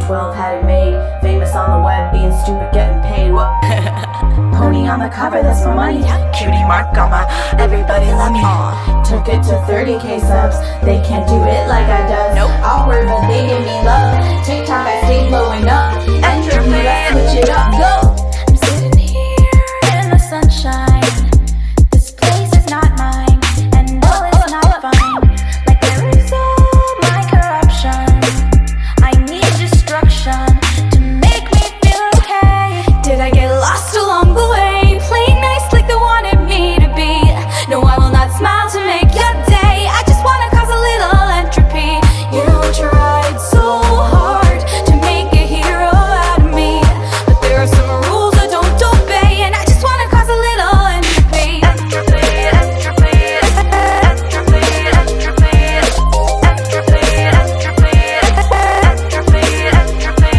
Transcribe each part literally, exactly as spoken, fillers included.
twelve had it made. Famous on the web, being stupid, getting paid. What? Pony on the cover, that's my money. Cutie mark on my, everybody love me. Took it to thirty K subs. They can't do it like I does. Nope. Awkward, but they give me love. TikTok, I stay blowing up. Enter me, let's switch it up. Go. I'm sitting here in the sunshine. This place is not mine, and no, it's not fine. Like the result, my corruption. I need destruction to make me feel okay. Did I get lost along the way? Playing nice like they wanted me to be. No, I will not smile to make your day. I just wanna cause a little entropy. You tried so hard to make a hero out of me, but there are some rules I don't obey, and I just wanna cause a little entropy. Entropy, entropy, entropy, entropy, entropy, entropy, entropy, entropy.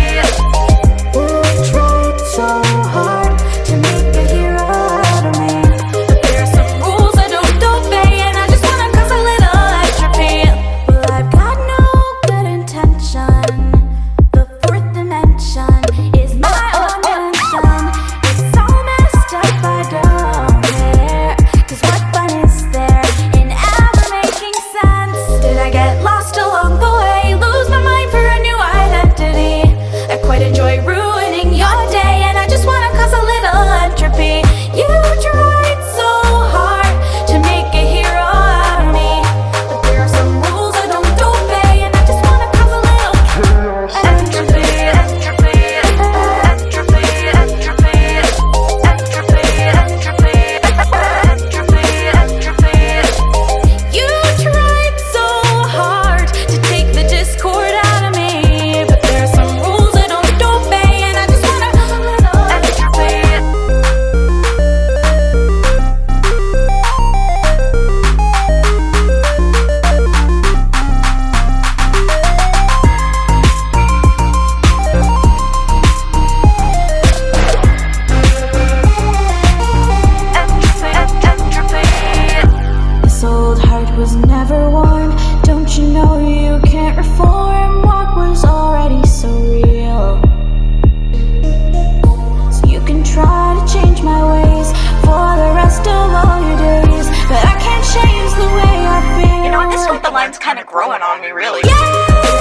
You tried so hard to make a hero out of me, but there are some rules I don't obey, and I just wanna cause a little entropy. Well, I've got no good intention. The fourth dimension is my own mansion. It's all messed up, I don't care. Cause what fun is there in ever making sense? Did I get lost along the way? Lose my mind for a new identity? I quite enjoy ruining your day, and I just wanna cause a little entropy. You tried so hard to make a hero out of me, but there are some rules I don't obey, and I just wanna cause a little entropy, entropy, entropy, entropy, entropy, entropy, entropy, entropy. You tried so hard to take the discord out of me, but there are some rules I don't obey, and I just wanna cause a little entropy. This old heart was never warm. Don't you know you can't reform what was already so real? So you can try to change my ways for the rest of all your days, but I can't change the way I feel. You know, at this point, the line's kind of growing on me, really. Yeah.